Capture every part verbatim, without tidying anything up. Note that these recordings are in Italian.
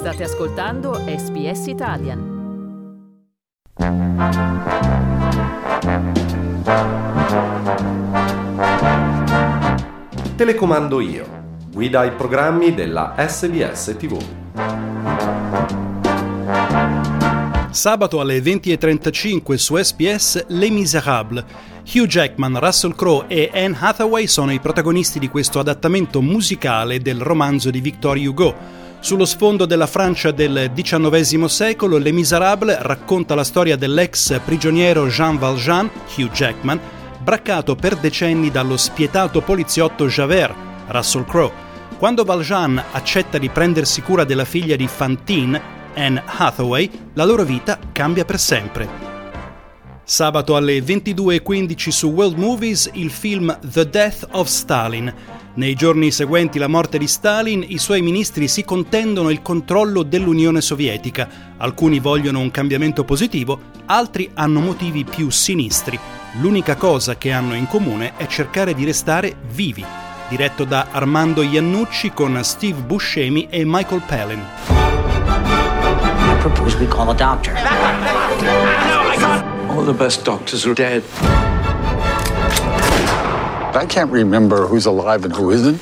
State ascoltando S B S Italian. Telecomando io. Guida ai programmi della S B S T V. Sabato alle venti e trentacinque su S B S Les Misérables. Hugh Jackman, Russell Crowe e Anne Hathaway sono i protagonisti di questo adattamento musicale del romanzo di Victor Hugo. Sullo sfondo della Francia del diciannovesimo secolo, Les Misérables racconta la storia dell'ex prigioniero Jean Valjean, Hugh Jackman, braccato per decenni dallo spietato poliziotto Javert, Russell Crowe. Quando Valjean accetta di prendersi cura della figlia di Fantine, Anne Hathaway, la loro vita cambia per sempre. Sabato alle ventidue e quindici su World Movies il film The Death of Stalin. Nei giorni seguenti la morte di Stalin, i suoi ministri si contendono il controllo dell'Unione Sovietica. Alcuni vogliono un cambiamento positivo, altri hanno motivi più sinistri. L'unica cosa che hanno in comune è cercare di restare vivi. Diretto da Armando Iannucci con Steve Buscemi e Michael Palin. I propose we call a doctor. All the best doctors are dead. I can't remember who's alive and who isn't.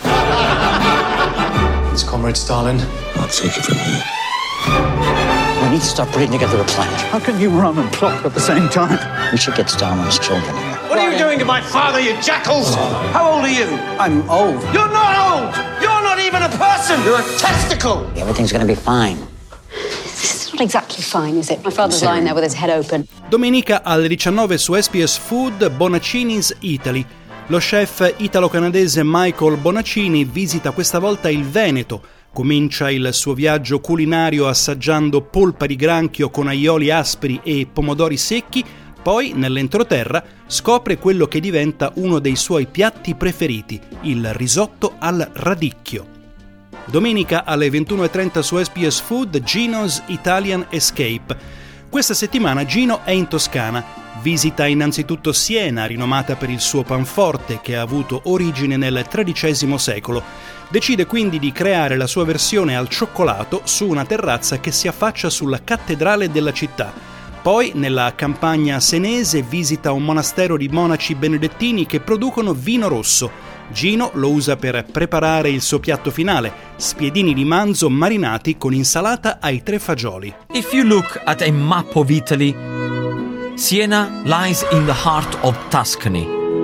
It's Comrade Stalin. I'll take it from here. We need to start putting together a plan. How can you run and plot at the same time? We should get Stalin's children here. What are you doing to my father, you jackals? How old are you? I'm old. You're not old! You're not even a person! You're a testicle! Everything's gonna be fine. This is not exactly fine, is it? My father's lying there with his head open. Domenica alle diciannove su S B S Food, Bonaccini's Italy. Lo chef italo-canadese Michael Bonaccini visita questa volta il Veneto. Comincia il suo viaggio culinario assaggiando polpa di granchio con aioli aspri e pomodori secchi, poi nell'entroterra scopre quello che diventa uno dei suoi piatti preferiti, il risotto al radicchio. Domenica alle ventuno e trenta su S B S Food, Gino's Italian Escape. Questa settimana Gino è in Toscana. Visita innanzitutto Siena, rinomata per il suo panforte che ha avuto origine nel tredicesimo secolo. Decide quindi di creare la sua versione al cioccolato su una terrazza che si affaccia sulla cattedrale della città. Poi, nella campagna senese, visita un monastero di monaci benedettini che producono vino rosso. Gino lo usa per preparare il suo piatto finale, spiedini di manzo marinati con insalata ai tre fagioli. If you look at a map of Italy, Siena lies in the heart of Tuscany.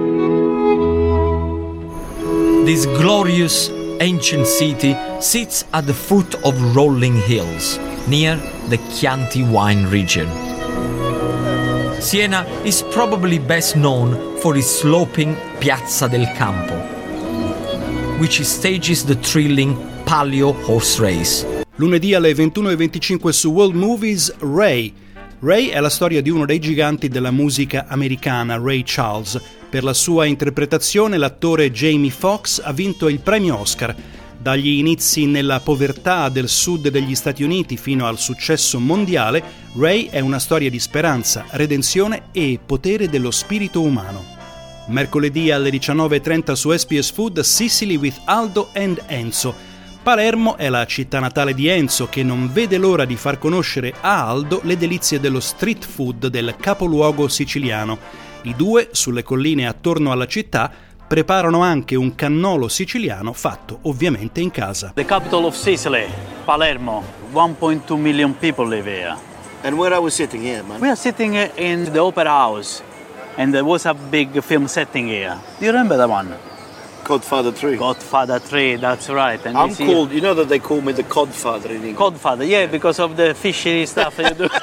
This glorious ancient city sits at the foot of rolling hills, near the Chianti wine region. Siena is probably best known for its sloping Piazza del Campo, which stages the thrilling Palio horse race. Lunedì alle ventuno e venticinque su World Movies, Ray. Ray è la storia di uno dei giganti della musica americana, Ray Charles. Per la sua interpretazione l'attore Jamie Foxx ha vinto il premio Oscar. Dagli inizi nella povertà del sud degli Stati Uniti fino al successo mondiale, Ray è una storia di speranza, redenzione e potere dello spirito umano. Mercoledì alle diciannove e trenta su S B S Food, Sicily with Aldo and Enzo. Palermo è la città natale di Enzo, che non vede l'ora di far conoscere a Aldo le delizie dello street food del capoluogo siciliano. I due, sulle colline attorno alla città, preparano anche un cannolo siciliano fatto ovviamente in casa. The capital of Sicily, Palermo, one point two million people live here. And where are we sitting here, man? We are sitting in the Opera House, and there was a big film setting here. Do you remember that one? Godfather three. Godfather three, that's right. And I'm called, you know that they call me the Codfather in England? Codfather, yeah, because of the fishery stuff you do.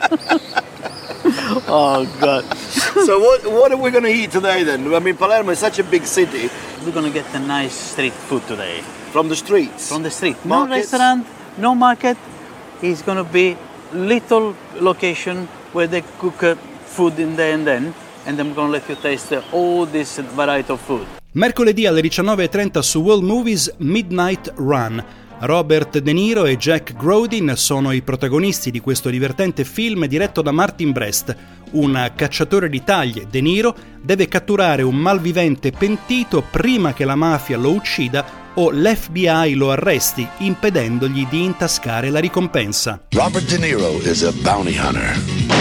Oh, God. So what what are we going to eat today then? I mean, Palermo is such a big city. We're going to get a nice street food today. From the streets? From the street. No Markets? restaurant, no market. It's going to be little location where they cook uh, food in there and then. And I'm going to let you taste uh, all this variety of food. Mercoledì alle diciannove e trenta su World Movies, Midnight Run. Robert De Niro e Jack Grodin sono i protagonisti di questo divertente film diretto da Martin Brest. Un cacciatore di taglie, De Niro, deve catturare un malvivente pentito prima che la mafia lo uccida o l'F B I lo arresti, impedendogli di intascare la ricompensa. Robert De Niro is a bounty hunter.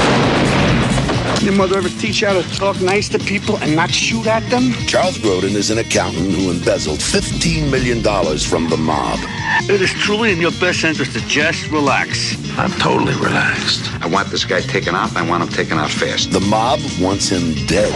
Your mother ever teach you how to talk nice to people and not shoot at them? Charles Grodin is an accountant who embezzled fifteen million dollars from the mob. It is truly in your best interest to just relax. I'm totally relaxed. I want this guy taken out, and I want him taken out fast. The mob wants him dead.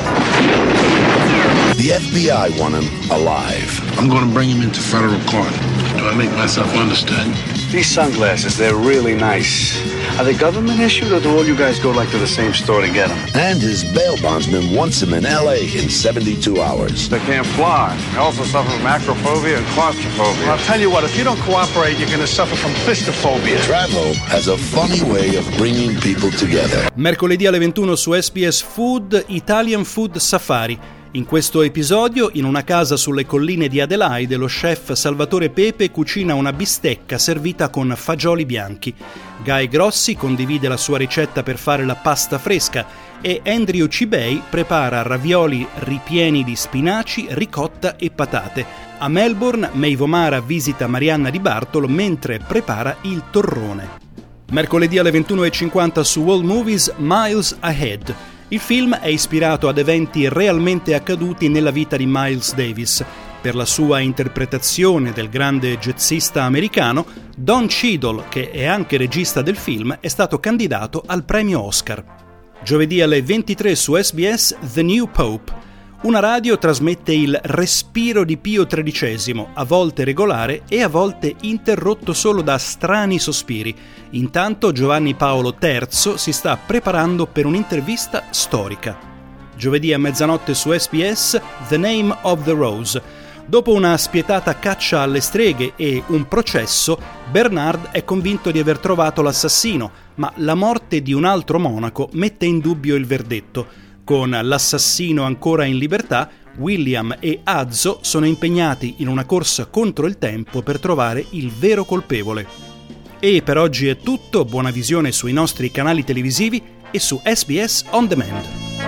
The F B I want him alive. I'm going to bring him into federal court. Do I make myself understood? These sunglasses, they're really nice. Are they government issued or do all you guys go like to the same store to get them? And his bail bondsman wants him in L A in seventy-two hours. They can't fly. They also suffer from acrophobia and claustrophobia. I'll tell you what, if you don't cooperate, you're going to suffer from fistophobia. Travel has a funny way of bringing people together. Mercoledì alle ventuno su S B S Food, Italian Food Safari. In questo episodio, in una casa sulle colline di Adelaide, lo chef Salvatore Pepe cucina una bistecca servita con fagioli bianchi. Guy Grossi condivide la sua ricetta per fare la pasta fresca e Andrew Cibei prepara ravioli ripieni di spinaci, ricotta e patate. A Melbourne, Meivo Mara visita Marianna Di Bartolo mentre prepara il torrone. Mercoledì alle ventuno e cinquanta su World Movies, Miles Ahead. Il film è ispirato ad eventi realmente accaduti nella vita di Miles Davis. Per la sua interpretazione del grande jazzista americano, Don Cheadle, che è anche regista del film, è stato candidato al premio Oscar. Giovedì alle ventitré su S B S, The New Pope. Una radio trasmette il respiro di Pio tredicesimo, a volte regolare e a volte interrotto solo da strani sospiri. Intanto Giovanni Paolo terzo si sta preparando per un'intervista storica. Giovedì a mezzanotte su S B S, The Name of the Rose. Dopo una spietata caccia alle streghe e un processo, Bernard è convinto di aver trovato l'assassino, ma la morte di un altro monaco mette in dubbio il verdetto. Con l'assassino ancora in libertà, William e Azzo sono impegnati in una corsa contro il tempo per trovare il vero colpevole. E per oggi è tutto, buona visione sui nostri canali televisivi e su S B S On Demand.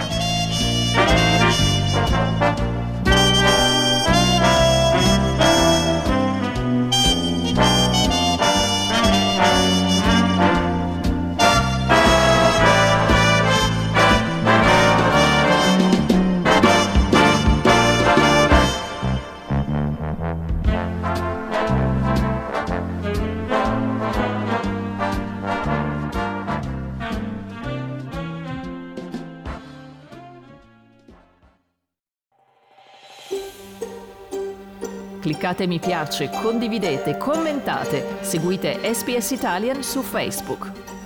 Cliccate mi piace, condividete, commentate, seguite S B S Italian su Facebook.